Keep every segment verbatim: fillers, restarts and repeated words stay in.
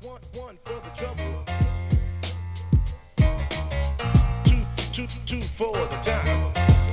One, one for the trouble. Two, two, two for the time.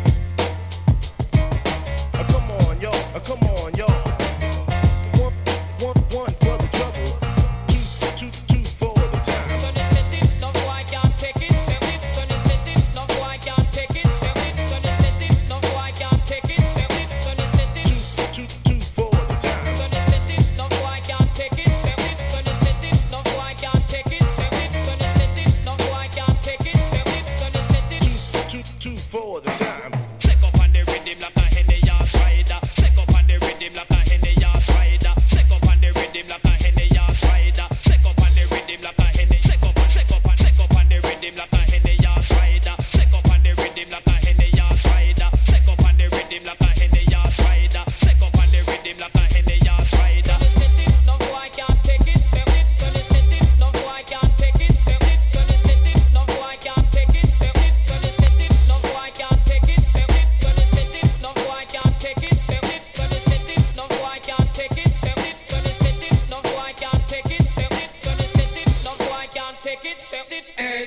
Uh, come on, y'all. Uh, come on, y'all. One, one, one for the trouble. Two, two, two for the time. Gonna set it, love boy can't take it, sell it. Gonna set it, love boy can't take it, sell it. Gonna set it, love boy can't take it, sell it. Gonna set it, Two, two, two for the time. gonna set it, love boy can't take it, sell it. Gonna set it, love boy can't take it, sell it. Gonna set it, love boy can't take it, sell it. Gonna set it. Two, two for the time. Take up on the rhythm like a Henny Yard Rider. Take up on the rhythm like a Henny Yard Rider. Take up on the rhythm like a Henny Yard Rider. Take up on the rhythm like a Henny. Take up on, take up on, take up on the rhythm like a Henny Yard Rider. Take up on the rhythm like a Henny Yard Rider. Take up on the rhythm like a Henny Yard Rider. Take up on the rhythm like a Henny Yard Rider. Gonna set it, love boy can't take it, sell it. Gonna set it, love boy can't take it, sell it. Gonna set it, love boy can't take it, sell it. Gonna set it, love boy can't take it, sell it. Gonna set it, love boy can't take it, sell it. Gonna set it, love boy can't take it, sell it. Gonna set it, love boy can't take it, sell it. Gonna set it, love boy can't take it, sell it. Ed,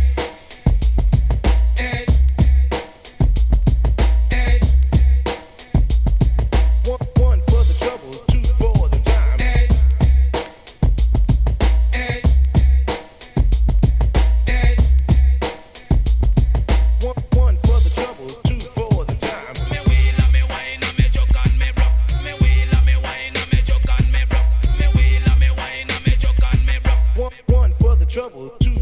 Ed, Ed, One, one for the trouble. Two for the time. Ed, Ed, Ed, One, one for the trouble. Two for the time. Me wheel and me wine and me choke and me rock. Me wheel and me wine and me choke and me rock. Me wheel and me wine and me choke and me rock. One, one for the trouble. Two